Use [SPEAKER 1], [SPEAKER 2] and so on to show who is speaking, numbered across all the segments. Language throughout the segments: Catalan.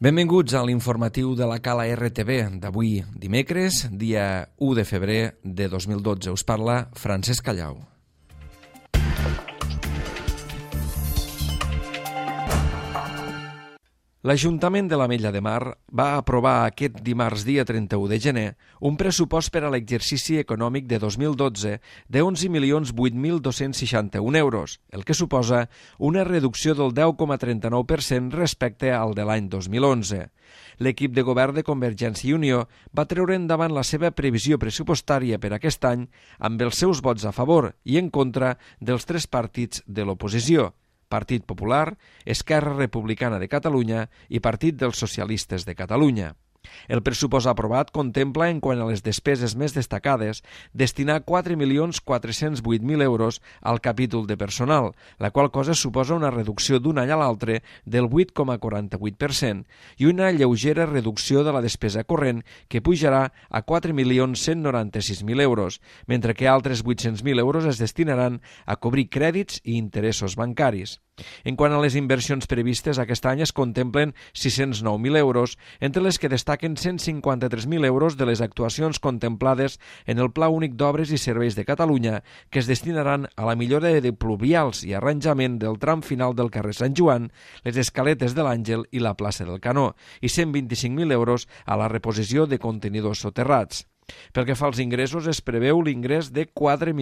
[SPEAKER 1] Benvinguts a l'informatiu de la Cala RTV d'avui dimecres, dia 1 de febrer de 2012. Us parla Francesc Callau. L'Ajuntament de l'Ametlla de Mar va aprovar aquest dimarts dia 31 de gener un pressupost per a l'exercici econòmic de 2012 de 11.008.261 euros, el que suposa una reducció del 10,39% respecte al de l'any 2011. L'equip de govern de Convergència i Unió va treure endavant la seva previsió pressupostària per aquest any amb els seus vots a favor i en contra dels tres partits de l'oposició: Partit Popular, Esquerra Republicana de Catalunya i Partit dels Socialistes de Catalunya. El pressupost aprovat contempla, en quant a les despeses més destacades, destinar 4.408.000 euros al capítol de personal, la qual cosa suposa una reducció d'un any a l'altre del 8,48% i una lleugera reducció de la despesa corrent que pujarà a 4.196.000 euros, mentre que altres 800.000 euros es destinaran a cobrir crèdits i interessos bancaris. En quant a les inversions previstes, aquest any es contemplen 609.000 euros, entre les que destaquen 153.000 euros de les actuacions contemplades en el Pla Únic d'Obres i Serveis de Catalunya, que es destinaran a la millora de pluvials i arranjament del tram final del carrer Sant Joan, les escaletes de l'Àngel i la plaça del Canó, i 125.000 euros a la reposició de contenidors soterrats. Pel que fa als ingressos, es preveu l'ingrés de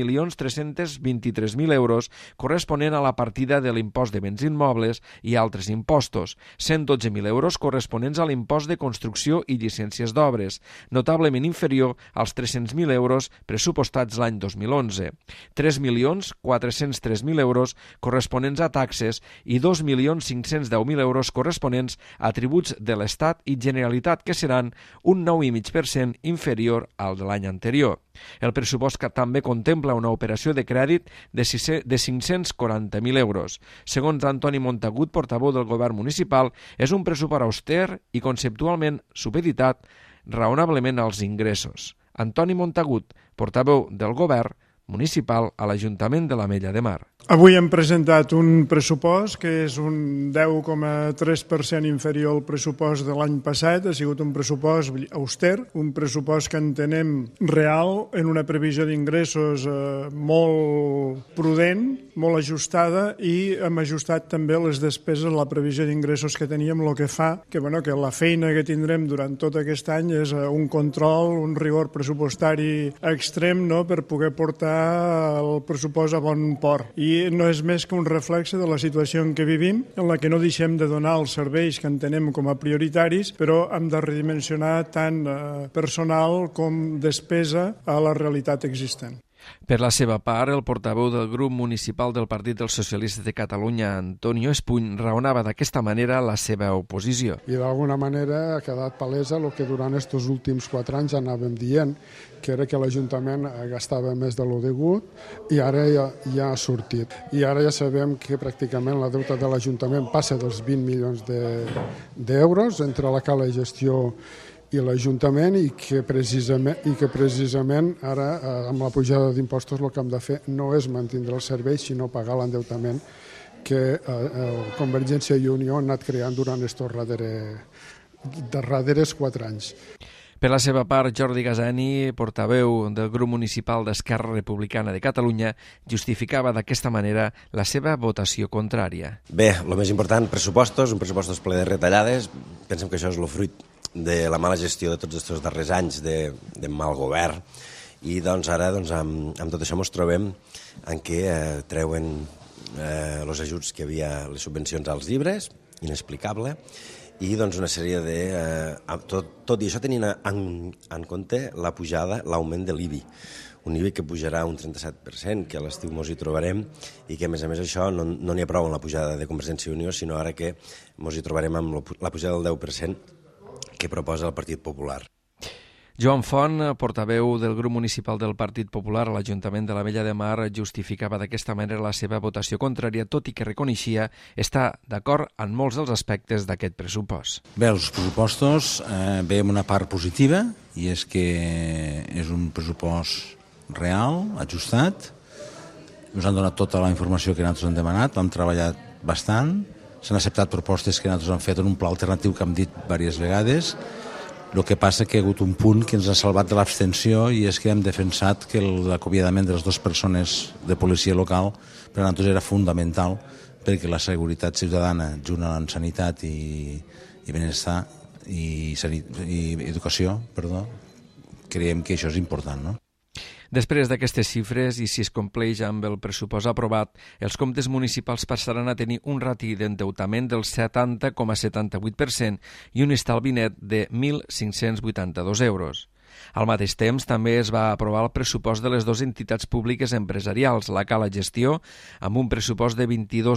[SPEAKER 1] 4.323.000 euros corresponent a la partida de l'impost de béns immobles i altres impostos, 112.000 euros corresponents a l'impost de construcció i llicències d'obres, notablement inferior als 300.000 euros pressupostats l'any 2011, 3.403.000 euros corresponents a taxes i 2.510.000 euros corresponents a tributs de l'Estat i Generalitat, que seran un 9,5% inferior al de l'any anterior. El pressupost que també contempla una operació de crèdit de 540.000 euros. Segons Antoni Montagut, portaveu del govern municipal, és un pressupost auster i conceptualment supeditat raonablement als ingressos. Antoni Montagut, portaveu del govern municipal a l'Ajuntament de l'Ametlla de Mar.
[SPEAKER 2] Avui hem presentat un pressupost que és un 10,3% inferior al pressupost de l'any passat. Ha sigut un pressupost auster, un pressupost que entenem real, en una previsió d'ingressos molt prudent, molt ajustada, i hem ajustat també les despeses a la previsió d'ingressos que teníem, el que fa que la feina que tindrem durant tot aquest any és un control, un rigor pressupostari extrem, per poder portar el pressupost a bon port. I no és més que un reflexe de la situació en què vivim, en la que no deixem de donar els serveis que entenem com a prioritaris, però hem de redimensionar tant personal com despesa a la realitat existent.
[SPEAKER 1] Per la seva part, el portaveu del grup municipal del Partit dels Socialistes de Catalunya, Antonio Espuny, raonava d'aquesta manera la seva oposició.
[SPEAKER 3] I d'alguna manera ha quedat palesa el que durant aquests últims 4 anys anàvem dient, que era que l'Ajuntament gastava més de lo degut, i ara ja ha sortit. I ara ja sabem que pràcticament la deuta de l'Ajuntament passa dels 20 milions d'euros entre la cala de gestió i l'Ajuntament, i que precisament ara amb la pujada d'impostos el que hem de fer no és mantindre els serveis, sinó pagar l'endeutament que Convergència i Unió han anat creant durant aquests darrers 4 anys.
[SPEAKER 1] Per la seva part, Jordi Gasani, portaveu del grup municipal d'Esquerra Republicana de Catalunya, justificava d'aquesta manera la seva votació contrària.
[SPEAKER 4] Bé, el més important, pressupostos, un pressupostos ple de retallades. Pensem que això és el fruit de la mala gestió de tots aquests darrers anys de mal govern, i ara amb tot això ens trobem en què treuen els ajuts que hi havia, les subvencions als llibres, inexplicable, i una sèrie de... Tot i això tenint en compte la pujada, l'augment de l'IBI, un IBI que pujarà un 37%, que a l'estiu ens hi trobarem, i que a més això no n'hi ha prou amb la pujada de Convergència i Unió, sinó ara que ens hi trobarem amb la pujada del 10% que proposa el Partit Popular.
[SPEAKER 1] Joan Font, portaveu del grup municipal del Partit Popular a l'Ajuntament de l'Ametlla de Mar, justificava d'aquesta manera la seva votació contrària, tot i que reconeixia estar d'acord en molts dels aspectes d'aquest pressupost.
[SPEAKER 5] Bé, els pressupostos veiem una part positiva, i és que és un pressupost real, ajustat. Ens han donat tota la informació que nosaltres hem demanat, hem treballat bastant, s'han acceptat propostes que nosaltres hem fet en un pla alternatiu que hem dit diverses vegades. El que passa que hi ha hagut un punt que ens ha salvat de l'abstenció i és que hem defensat que l'acomiadament de les dues persones de policia local per a nosaltres era fundamental perquè la seguretat ciutadana junt amb sanitat i benestar i educació, creiem que això és important, no?
[SPEAKER 1] Després d'aquestes xifres, i si es compleix amb el pressupost aprovat, els comptes municipals passaran a tenir un rati d'endeutament del 70,78% i un estalvi net de 1.582 euros. Al mateix temps, també es va aprovar el pressupost de les dues entitats públiques empresarials, la Cala Gestió, amb un pressupost de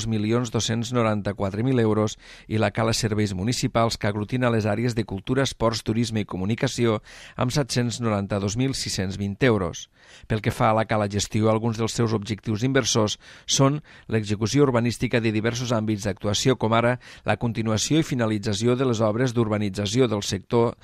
[SPEAKER 1] 22.294.000 euros, i la Cala Serveis Municipals, que aglutina les àrees de cultura, esports, turisme i comunicació, amb 792.620 euros. Pel que fa a la Cala Gestió, alguns dels seus objectius inversors són l'execució urbanística de diversos àmbits d'actuació, com ara la continuació i finalització de les obres d'urbanització del sector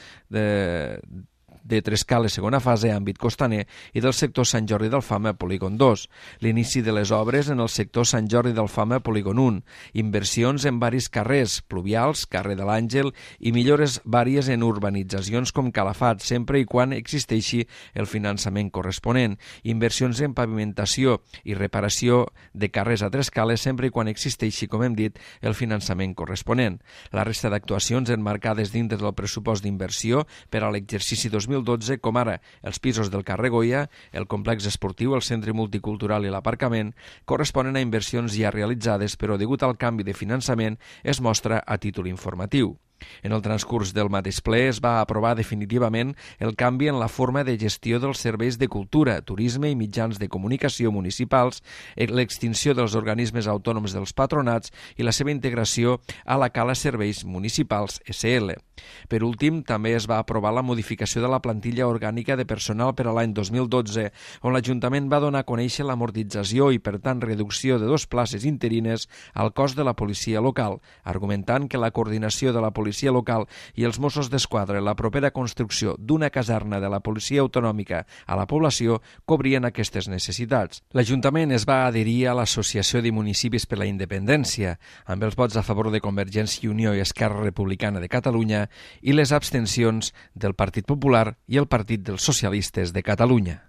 [SPEAKER 1] de Trescales, segona fase, àmbit costaner, i del sector Sant Jordi d'Alfama, polígon 2, l'inici de les obres en el sector Sant Jordi d'Alfama, polígon 1, inversions en varis carrers, pluvials, carrer de l'Àngel, i millores vàries en urbanitzacions com Calafat, sempre i quan existeixi el finançament corresponent, inversions en pavimentació i reparació de carrers a Trescales, sempre i quan existeixi, com hem dit, el finançament corresponent. La resta d'actuacions enmarcades dintre del pressupost d'inversió per a l'exercici 2012, com ara els pisos del carrer Goya, el complex esportiu, el centre multicultural i l'aparcament, corresponen a inversions ja realitzades, però degut al canvi de finançament es mostra a títol informatiu. En el transcurs del mateix ple es va aprovar definitivament el canvi en la forma de gestió dels serveis de cultura, turisme i mitjans de comunicació municipals, l'extinció dels organismes autònoms dels patronats i la seva integració a la Cala Serveis Municipals SL. Per últim, també es va aprovar la modificació de la plantilla orgànica de personal per a l'any 2012, on l'Ajuntament va donar a conèixer l'amortització i, per tant, reducció de 2 places interines al cos de la policia local, argumentant que la coordinació de la policia local i els Mossos d'Esquadra en la propera construcció d'una caserna de la policia autonòmica a la població cobrien aquestes necessitats. L'Ajuntament es va adherir a l'Associació de Municipis per la Independència, amb els vots a favor de Convergència i Unió i Esquerra Republicana de Catalunya i les abstencions del Partit Popular i el Partit dels Socialistes de Catalunya.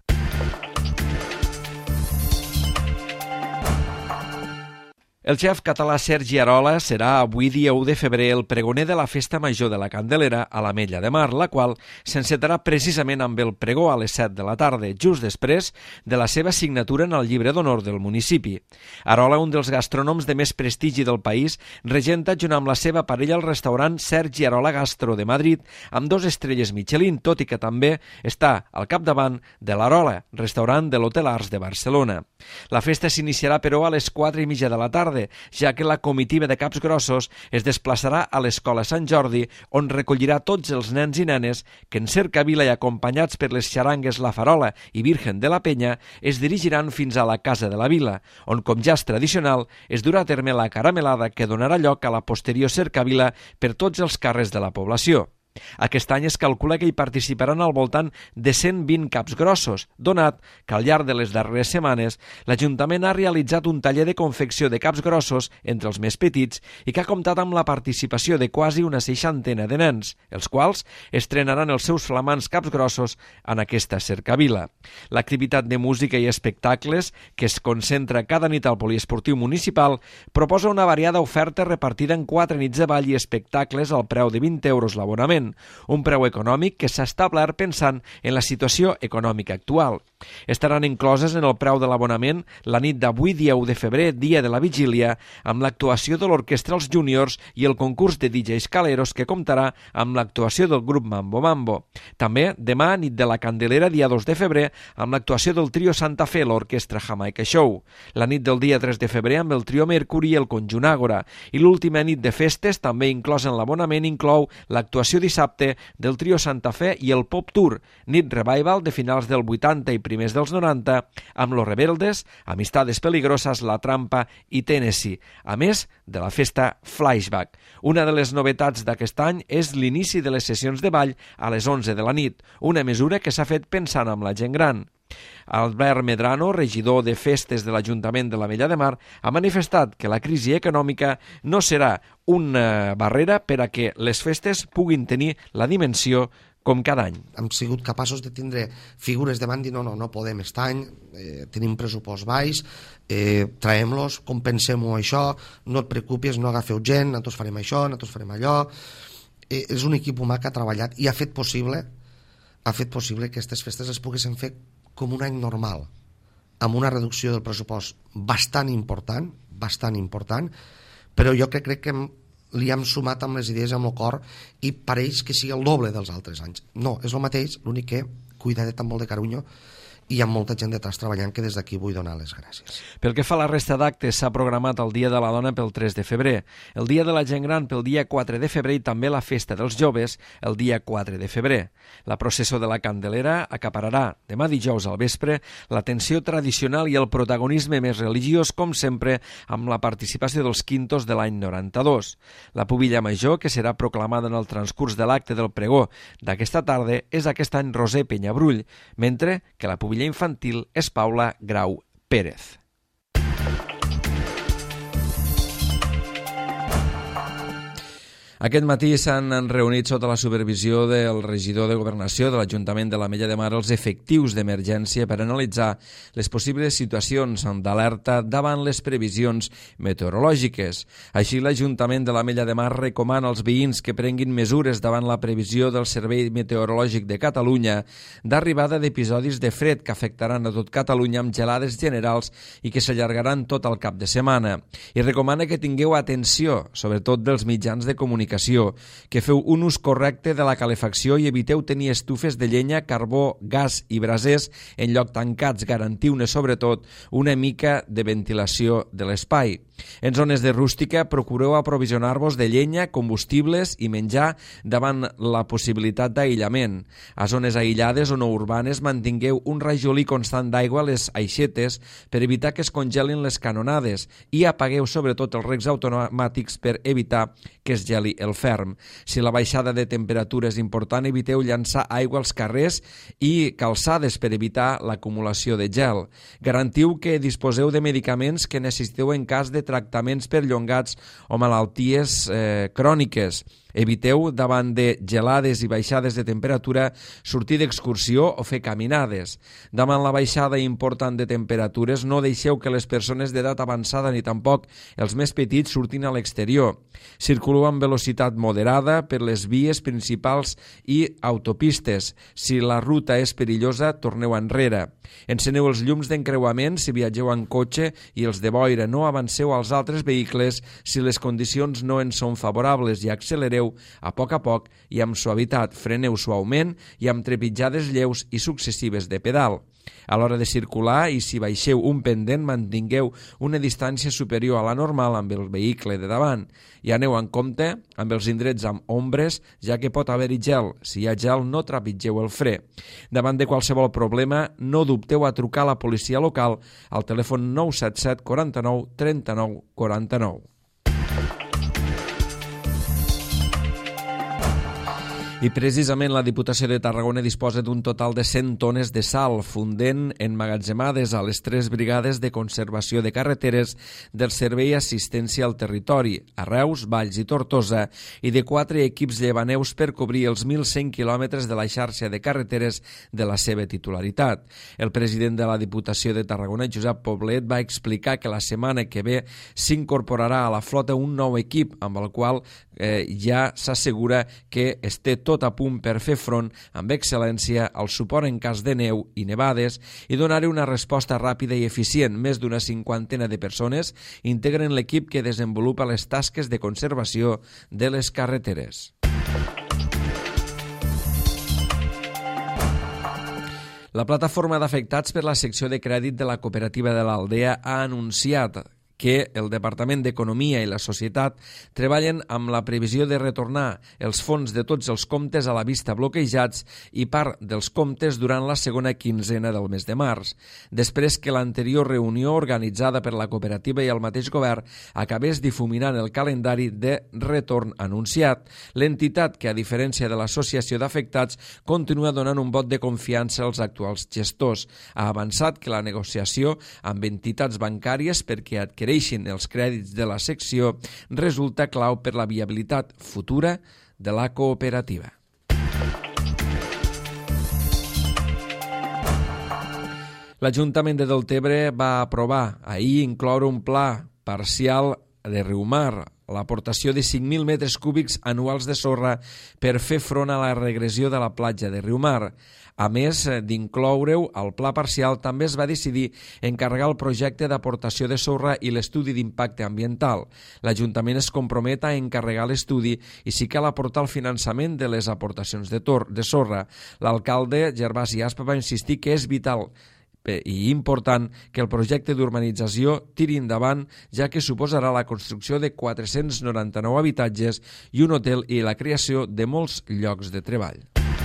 [SPEAKER 1] El xef català Sergi Arola serà avui dia 1 de febrer el pregoner de la Festa Major de la Candelera a l'Ametlla de Mar, la qual s'encetarà precisament amb el pregó a les 7 de la tarda, just després de la seva signatura en el llibre d'honor del municipi. Arola, un dels gastrònoms de més prestigi del país, regenta junt amb la seva parella el restaurant Sergi Arola Gastro de Madrid, amb 2 estrelles Michelin, tot i que també està al capdavant de l'Arola, restaurant de l'Hotel Ars de Barcelona. La festa s'iniciarà, però, a les 4:30 de la tarda, ja que la comitiva de Caps Grossos es desplaçarà a l'Escola Sant Jordi, on recollirà tots els nens i nenes que en cercavila i acompanyats per les xarangues La Farola i Virgen de la Penya es dirigiran fins a la Casa de la Vila, on, com ja és tradicional, es durà a terme la caramelada que donarà lloc a la posterior cercavila per tots els carrers de la població. Aquest any es calcula que hi participaran al voltant de 120 caps grossos, donat que al llarg de les darreres setmanes l'Ajuntament ha realitzat un taller de confecció de caps grossos entre els més petits i que ha comptat amb la participació de quasi una 60 de nens, els quals estrenaran els seus flamants caps grossos en aquesta cercavila. L'activitat de música i espectacles, que es concentra cada nit al poliesportiu municipal, proposa una variada oferta repartida en 4 nits de ball i espectacles al preu de 20 euros l'abonament, un preu econòmic que s'ha establert pensant en la situació econòmica actual. Estaran incloses en el preu de l'abonament la nit d'avui, dia 1 de febrer, dia de la vigília, amb l'actuació de l'Orquestra Els Júniors i el concurs de DJs Caleros, que comptarà amb l'actuació del grup Mambo Mambo. També demà, nit de la Candelera, dia 2 de febrer, amb l'actuació del trio Santa Fe, l'Orquestra Jamaica Show. La nit del dia 3 de febrer amb el trio Mercury i el conjunt Àgora. I l'última nit de festes, també inclosa en l'abonament, inclou l'actuació dissabte del trio Santa Fe i el Pop Tour, nit revival de finals del 80 i primers dels 90, amb Los Rebeldes, Amistades Peligrosas, La Trampa i Tennessee, a més de la festa Flashback. Una de les novetats d'aquest any és l'inici de les sessions de ball a les 11 de la nit, una mesura que s'ha fet pensant amb la gent gran. Albert Medrano, regidor de festes de l'Ajuntament de l'Ametlla de Mar, ha manifestat que la crisi econòmica no serà una barrera per a que les festes puguin tenir la dimensió com cada any.
[SPEAKER 6] Hem sigut capaços de tindre figures davant i no podem aquest any, tenim pressupost baix, traiem-los, compensem-ho això, no et preocupis, no agafeu gent, nosaltres farem això, nosaltres farem allò. És un equip humà que ha treballat i ha fet possible que aquestes festes es poguessin fer com un any normal, amb una reducció del pressupost bastant important, però jo crec que li hem sumat amb les idees, amb el cor, i pareix que sigui el doble dels altres anys. No, és el mateix, l'únic que cuidadet amb molt de carinyo, i hi ha molta gent detrás treballant que des d'aquí vull donar les gràcies.
[SPEAKER 1] Pel que fa a la resta d'actes, s'ha programat el Dia de la Dona pel 3 de febrer, el Dia de la Gent Gran pel dia 4 de febrer i també la Festa dels Joves el dia 4 de febrer. La processó de la Candelera acapararà demà dijous al vespre l'atenció tradicional i el protagonisme més religiós, com sempre, amb la participació dels quintos de l'any 92. La pubilla major, que serà proclamada en el transcurs de l'acte del pregó d'aquesta tarda, és aquest any Roser Penyabrull, mentre que la pubilla infantil és Paula Grau Pérez. Aquest matí s'han reunit sota la supervisió del regidor de Governació de l'Ajuntament de l'Ametlla de Mar els efectius d'emergència per analitzar les possibles situacions d'alerta davant les previsions meteorològiques. Així, l'Ajuntament de l'Ametlla de Mar recomana als veïns que prenguin mesures davant la previsió del Servei Meteorològic de Catalunya d'arribada d'episodis de fred que afectaran a tot Catalunya amb gelades generals i que s'allargaran tot el cap de setmana. I recomana que tingueu atenció, sobretot dels mitjans de comunicació, que feu un ús correcte de la calefacció i eviteu tenir estufes de llenya, carbó, gas i brasers en lloc tancats. Garantiu-ne sobretot una mica de ventilació de l'espai. En zones de rústica procureu aprovisionar-vos de llenya, combustibles i menjar davant la possibilitat d'aïllament. A zones aïllades o no urbanes mantingueu un rajolí constant d'aigua a les aixetes per evitar que es congelin les canonades i apagueu sobretot els regs automàtics per evitar que es geli el ferm. Si la baixada de temperatura és important, eviteu llançar aigua als carrers i calçades per evitar l'acumulació de gel. Garantiu que disposeu de medicaments que necessiteu en cas de tractaments perllongats o malalties cròniques. Eviteu, davant de gelades i baixades de temperatura, sortir d'excursió o fer caminades. Davant la baixada important de temperatures, no deixeu que les persones d'edat avançada ni tampoc els més petits surtin a l'exterior. Circuleu amb velocitat moderada per les vies principals i autopistes. Si la ruta és perillosa, torneu enrere. Enceneu els llums d'encreuament si viatgeu en cotxe i els de boira. No avanceu als altres vehicles si les condicions no en són favorables i accelereu a poc i amb suavitat. Freneu suaument i amb trepitjades lleus i successives de pedal. A l'hora de circular i si baixeu un pendent, mantingueu una distància superior a la normal amb el vehicle de davant. I aneu en compte amb els indrets amb ombres, ja que pot haver-hi gel. Si hi ha gel, no trepitgeu el fre. Davant de qualsevol problema, no dubteu a trucar a la policia local al telèfon 977 49 39 49. I precisament la Diputació de Tarragona disposa d'un total de 100 tones de sal fundent emmagatzemades a les 3 brigades de conservació de carreteres del Servei Assistència al Territori, a Reus, Valls i Tortosa, i de 4 equips llevaneus per cobrir els 1.100 quilòmetres de la xarxa de carreteres de la seva titularitat. El president de la Diputació de Tarragona, Josep Poblet, va explicar que la setmana que ve s'incorporarà a la flota un nou equip amb el qual ja s'assegura que es té tot a punt per fer front amb excel·lència al suport en cas de neu i nevades i donar una resposta ràpida i eficient. Més d'una 50 de persones integren l'equip que desenvolupa les tasques de conservació de les carreteres. La plataforma d'afectats per la secció de crèdit de la cooperativa de l'Aldea ha anunciat que el Departament d'Economia i la Societat treballen amb la previsió de retornar els fons de tots els comptes a la vista bloquejats i part dels comptes durant la segona quinzena del mes de març, després que l'anterior reunió organitzada per la cooperativa i el mateix govern acabés difuminant el calendari de retorn anunciat. L'entitat, que a diferència de l'associació d'afectats, continua donant un vot de confiança als actuals gestors. Ha avançat que la negociació amb entitats bancàries perquè adquireixin els crèdits de la secció resulta clau per la viabilitat futura de la cooperativa. L'Ajuntament de Deltebre va aprovar ahir incloure un pla parcial de Riumar, l'aportació de 5.000 metres cúbics anuals de sorra per fer front a la regressió de la platja de Riumar. A més d'incloure-ho al pla parcial, també es va decidir encarregar el projecte d'aportació de sorra i l'estudi d'impacte ambiental. L'Ajuntament es compromet a encarregar l'estudi i si cal aportar el finançament de les aportacions de sorra. L'alcalde Gervasi Aspa va insistir que és vital i important que el projecte d'urbanització tiri endavant, ja que suposarà la construcció de 499 habitatges i un hotel i la creació de molts llocs de treball.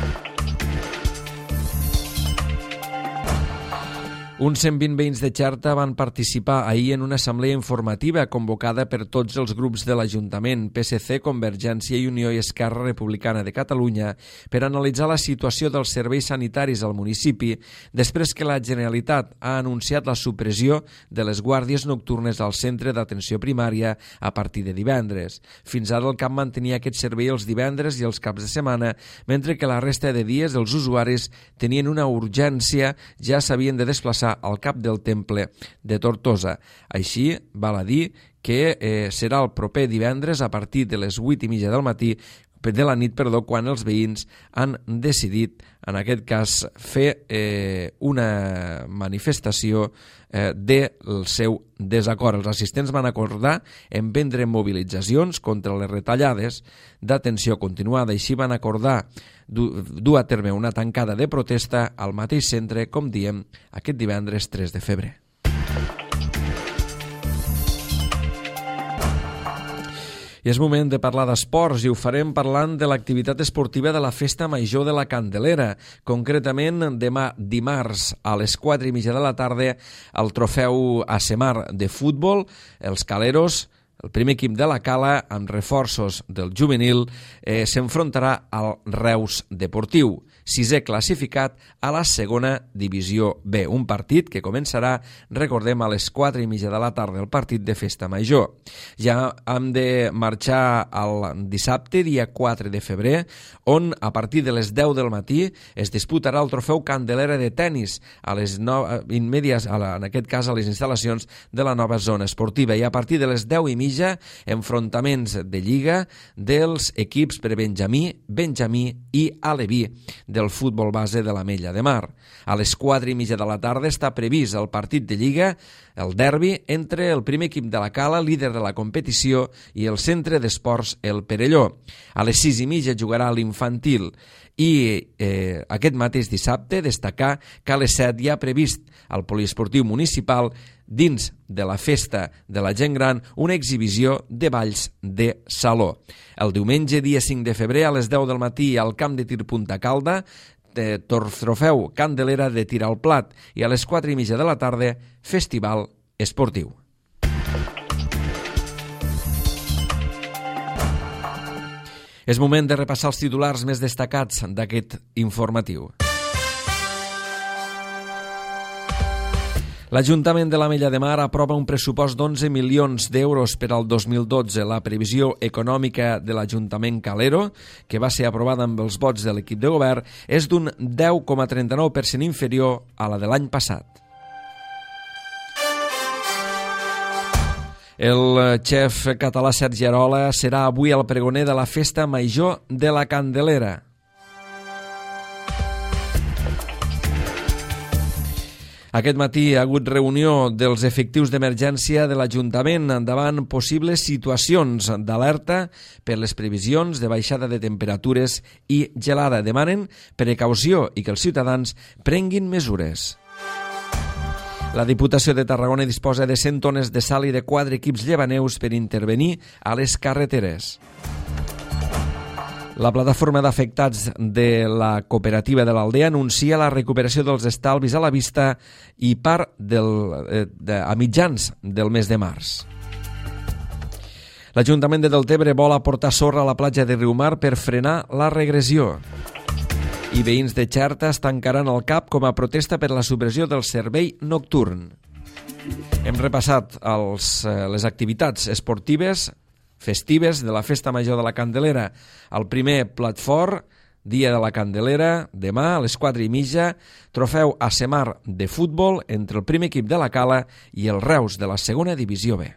[SPEAKER 1] Uns 120 veïns de Xerta van participar ahir en una assemblea informativa convocada per tots els grups de l'Ajuntament, PSC, Convergència i Unió i Esquerra Republicana de Catalunya, per analitzar la situació dels serveis sanitaris al municipi després que la Generalitat ha anunciat la supressió de les guàrdies nocturnes al centre d'atenció primària a partir de divendres. Fins ara el CAP mantenia aquest servei els divendres i els caps de setmana, mentre que la resta de dies els usuaris tenien una urgència, ja s'havien de desplaçar al cap del temple de Tortosa. Així, val a dir que serà el proper divendres a partir de les 8:30 del matí de la nit, quan els veïns han decidit, en aquest cas, fer una manifestació del seu desacord. Els assistents van acordar emprendre mobilitzacions contra les retallades d'atenció continuada i així van acordar dur a terme una tancada de protesta al mateix centre, com diem, aquest divendres 3 de febrer. I és moment de parlar d'esports i ho farem parlant de l'activitat esportiva de la Festa Major de la Candelera. Concretament, demà dimarts a les 4:30 de la tarda, el trofeu ASEMAR de futbol, els Caleros, el primer equip de la Cala, amb reforços del juvenil, s'enfrontarà al Reus Deportiu, sisè classificat a la segona divisió B. Un partit que començarà, recordem, a les 4:30 de la tarda, el partit de Festa Major. Ja hem de marxar el dissabte, dia 4 de febrer, on a partir de les 10 del matí es disputarà el trofeu Candelera de tenis a les immedies, en aquest cas a les instal·lacions de la nova zona esportiva. I a partir de les 10:30, enfrontaments de lliga dels equips per Benjamí i Aleví del futbol base de l'Ametlla de Mar. A les 4:30 de la tarda està previst el partit de lliga, el derbi entre el primer equip de la Cala, líder de la competició, i el centre d'esports El Perelló. A les 6:30 jugarà l'infantil i aquest mateix dissabte destacar que a les 7 hi ha previst al poliesportiu municipal, dins de la festa de la gent gran, una exhibició de balls de saló. El diumenge, dia 5 de febrer, a les 10 del matí, al camp de tir Punta Calda, trofeu Candelera de tir al plat, i a les 4:30 de la tarda, festival esportiu. És moment de repassar els titulars més destacats d'aquest informatiu. L'Ajuntament de l'Ametlla de Mar aprova un pressupost d'11 milions d'euros per al 2012. La previsió econòmica de l'Ajuntament Calero, que va ser aprovada amb els vots de l'equip de govern, és d'un 10,39% inferior a la de l'any passat. El xef català Sergi Arola serà avui el pregoner de la Festa Major de la Candelera. Aquest matí ha hagut reunió dels efectius d'emergència de l'Ajuntament davant possibles situacions d'alerta per les previsions de baixada de temperatures i gelada. Demanen precaució i que els ciutadans prenguin mesures. La Diputació de Tarragona disposa de 100 tones de sal i de 4 equips llevaneus per intervenir a les carreteres. La plataforma d'afectats de la cooperativa de l'Aldea anuncia la recuperació dels estalvis a la vista i part a mitjans del mes de març. L'Ajuntament de Deltebre vol aportar sorra a la platja de Riumar per frenar la regressió. I veïns de Xerta es tancaran el cap com a protesta per la supressió del servei nocturn. Hem repassat les activitats esportives festives de la Festa Major de la Candelera. El primer plat fort, Dia de la Candelera, demà a les 4:30, trofeu Asemar de futbol entre el primer equip de la Cala i el Reus de la segona divisió B.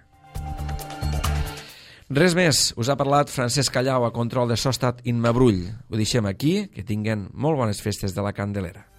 [SPEAKER 1] Res més, us ha parlat Francesc Callau a control de so, estat Imma Brull. Ho deixem aquí, que tinguen molt bones festes de la Candelera.